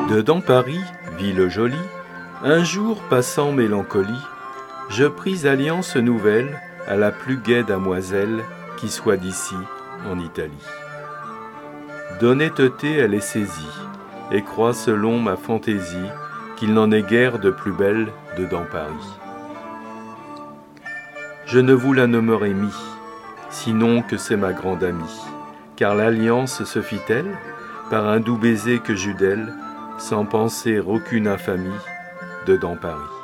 Dedans Paris, ville jolie, un jour passant mélancolie, je pris alliance nouvelle à la plus gaie damoiselle qui soit d'ici en Italie. D'honnêteté elle est saisie, et croit selon ma fantaisie qu'il n'en est guère de plus belle dedans Paris. Je ne vous la nommerai mis, sinon que c'est ma grande amie, car l'alliance se fit-elle par un doux baiser que j'eus d'elle, sans penser aucune infamie dedans Paris.